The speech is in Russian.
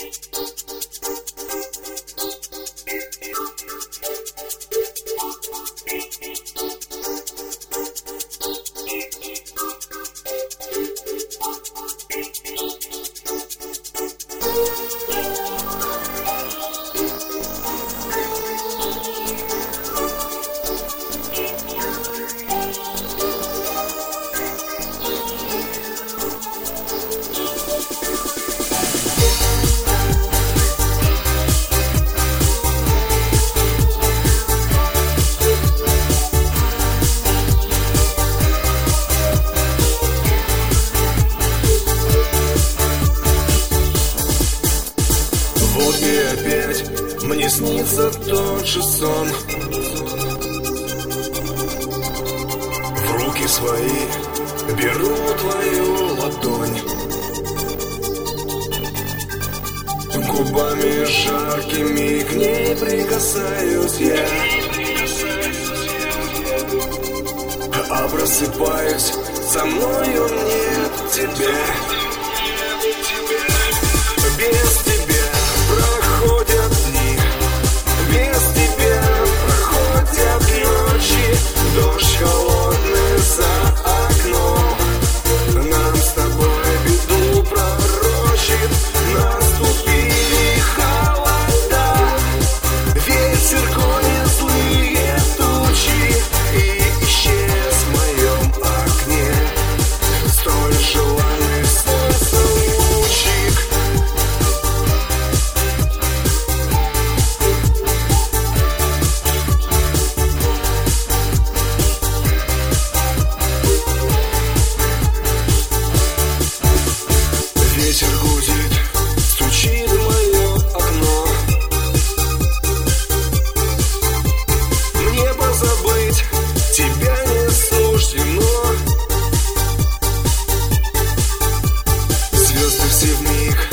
Мне снится тот же сон. В руки свои беру твою ладонь, губами жаркими к ней прикасаюсь я, а просыпаюсь, со мною нет тебя. Без тебя проходят дни, без тебя проходят ночи, дождь холодный за окном нам с тобой беду пророчит. Наступили холода, ветер гонит злые тучи, и исчез в моем окне столь желанный солнце лучик. Ветер гудит, стучит в мое окно. Мне позабыть тебя не суждено. Звезды все вмиг